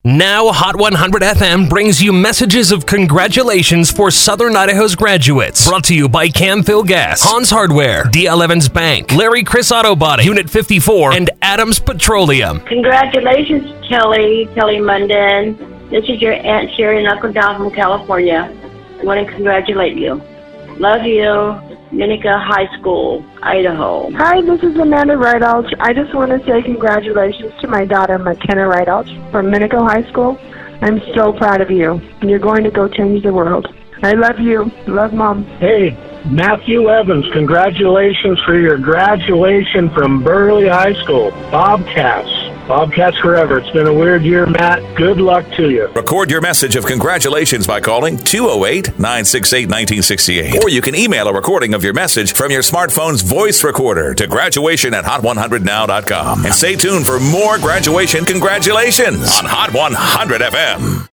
Now, Hot 100 FM brings you messages of congratulations for Southern Idaho's graduates. Brought to you by Camfill Gas, Hans Hardware, D.L. Evans Bank, Larry Chris Auto Body, Unit 54, and Adams Petroleum. Congratulations, Kelly Munden. This is your Aunt Sherry and Uncle Don from California. I want to congratulate you. Love you. Minica High School, Idaho. Hi, this is Amanda Ridealch. I just want to say congratulations to my daughter, McKenna Ridealch, from Minico High School. I'm so proud of you. You're going to go change the world. I love you. Love, Mom. Hey, Matthew Evans, congratulations for your graduation from Burley High School. Bobcats forever. It's been a weird year, Matt. Good luck to you. Record your message of congratulations by calling 208-968-1968. Or you can email a recording of your message from your smartphone's voice recorder to graduation@hot100now.com. And stay tuned for more graduation congratulations on Hot 100 FM.